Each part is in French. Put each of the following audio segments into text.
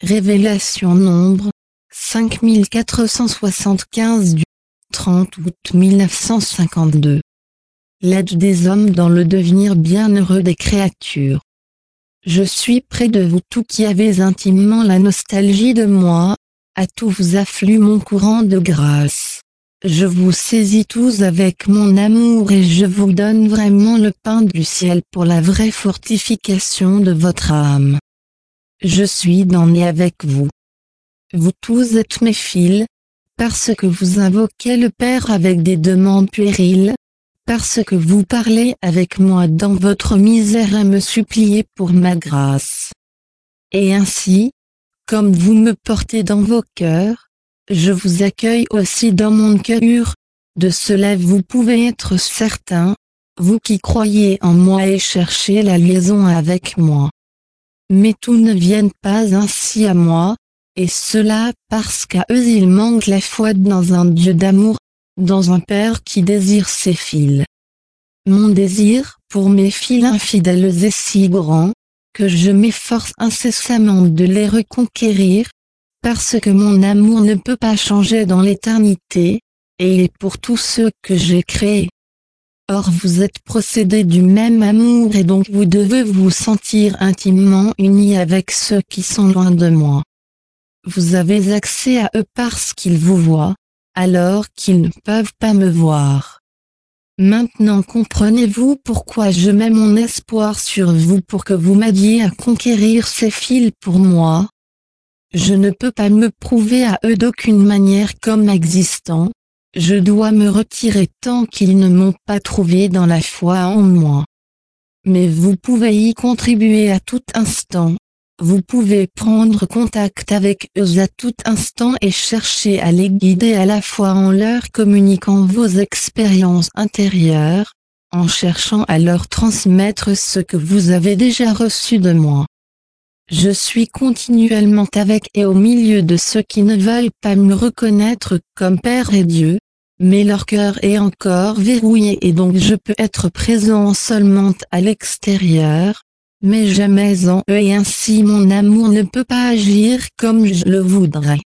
Révélation nombre 5475 du 30 août 1952. L'aide des hommes dans le devenir bienheureux des créatures. Je suis près de vous tous qui avez intimement la nostalgie de moi, à tous vous afflue mon courant de grâce. Je vous saisis tous avec mon amour et je vous donne vraiment le pain du ciel pour la vraie fortification de votre âme. Je suis dans et avec vous. Vous tous êtes mes fils, parce que vous invoquez le Père avec des demandes puériles, parce que vous parlez avec moi dans votre misère et me suppliez pour ma grâce. Et ainsi, comme vous me portez dans vos cœurs, je vous accueille aussi dans mon cœur, de cela vous pouvez être certain, vous qui croyez en moi et cherchez la liaison avec moi. Mais tout ne vienne pas ainsi à moi, et cela parce qu'à eux il manque la foi dans un Dieu d'amour, dans un Père qui désire ses fils. Mon désir pour mes fils infidèles est si grand, que je m'efforce incessamment de les reconquérir, parce que mon amour ne peut pas changer dans l'éternité, et il est pour tous ceux que j'ai créés. Or vous êtes procédés du même amour et donc vous devez vous sentir intimement unis avec ceux qui sont loin de moi. Vous avez accès à eux parce qu'ils vous voient, alors qu'ils ne peuvent pas me voir. Maintenant comprenez-vous pourquoi je mets mon espoir sur vous pour que vous m'aidiez à conquérir ces fils pour moi. Je ne peux pas me prouver à eux d'aucune manière comme existant. Je dois me retirer tant qu'ils ne m'ont pas trouvé dans la foi en moi. Mais vous pouvez y contribuer à tout instant. Vous pouvez prendre contact avec eux à tout instant et chercher à les guider à la fois en leur communiquant vos expériences intérieures, en cherchant à leur transmettre ce que vous avez déjà reçu de moi. Je suis continuellement avec et au milieu de ceux qui ne veulent pas me reconnaître comme Père et Dieu, mais leur cœur est encore verrouillé et donc je peux être présent seulement à l'extérieur, mais jamais en eux et ainsi mon amour ne peut pas agir comme je le voudrais.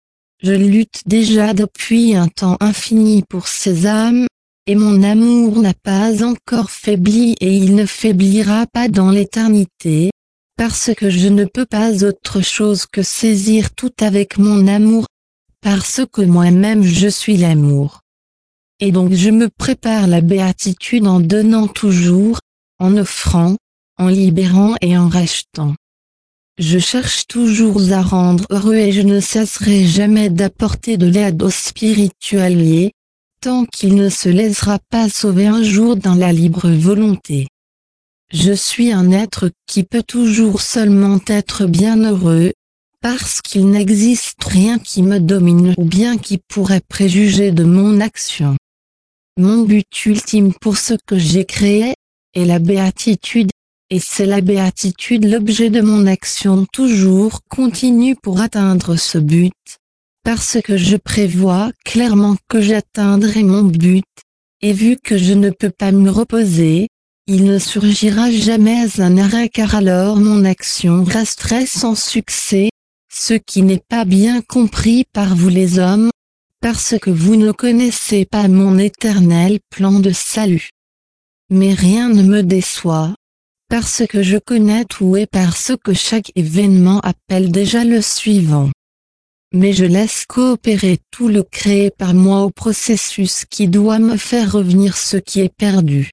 Je lutte déjà depuis un temps infini pour ces âmes, et mon amour n'a pas encore faibli et il ne faiblira pas dans l'éternité, parce que je ne peux pas autre chose que saisir tout avec mon amour, parce que moi-même je suis l'amour. Et donc je me prépare la béatitude en donnant toujours, en offrant, en libérant et en rachetant. Je cherche toujours à rendre heureux et je ne cesserai jamais d'apporter de l'aide aux spiritualiers, tant qu'il ne se laissera pas sauver un jour dans la libre volonté. Je suis un être qui peut toujours seulement être bienheureux, parce qu'il n'existe rien qui me domine ou bien qui pourrait préjuger de mon action. Mon but ultime pour ce que j'ai créé, est la béatitude, et c'est la béatitude l'objet de mon action toujours continue pour atteindre ce but, parce que je prévois clairement que j'atteindrai mon but, et vu que je ne peux pas me reposer, il ne surgira jamais un arrêt car alors mon action resterait sans succès, ce qui n'est pas bien compris par vous les hommes, parce que vous ne connaissez pas mon éternel plan de salut. Mais rien ne me déçoit, parce que je connais tout et parce que chaque événement appelle déjà le suivant. Mais je laisse coopérer tout le créé par moi au processus qui doit me faire revenir ce qui est perdu.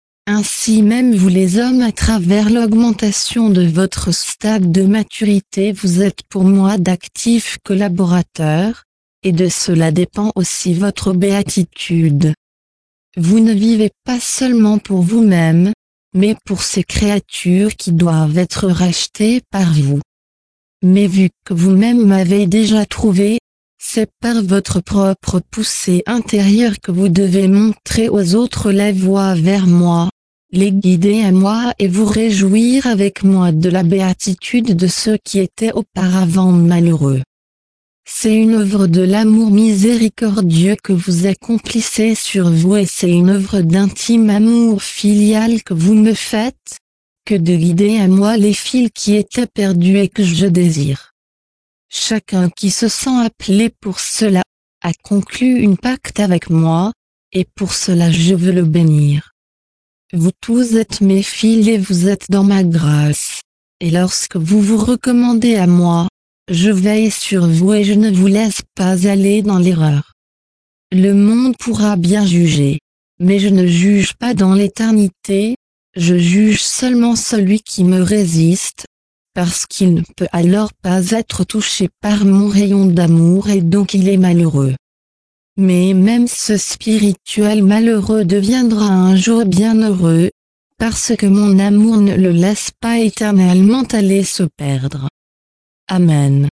Ainsi même vous les hommes à travers l'augmentation de votre stade de maturité vous êtes pour moi d'actifs collaborateurs, et de cela dépend aussi votre béatitude. Vous ne vivez pas seulement pour vous-même, mais pour ces créatures qui doivent être rachetées par vous. Mais vu que vous-même m'avez déjà trouvé, c'est par votre propre poussée intérieure que vous devez montrer aux autres la voie vers moi, les guider à moi et vous réjouir avec moi de la béatitude de ceux qui étaient auparavant malheureux. C'est une œuvre de l'amour miséricordieux que vous accomplissez sur vous et c'est une œuvre d'intime amour filial que vous me faites, que de guider à moi les fils qui étaient perdus et que je désire. Chacun qui se sent appelé pour cela, a conclu un pacte avec moi, et pour cela je veux le bénir. Vous tous êtes mes fils et vous êtes dans ma grâce. Et lorsque vous vous recommandez à moi, je veille sur vous et je ne vous laisse pas aller dans l'erreur. Le monde pourra bien juger, mais je ne juge pas dans l'éternité, je juge seulement celui qui me résiste, parce qu'il ne peut alors pas être touché par mon rayon d'amour et donc il est malheureux. Mais même ce spirituel malheureux deviendra un jour bienheureux, parce que mon amour ne le laisse pas éternellement aller se perdre. Amen.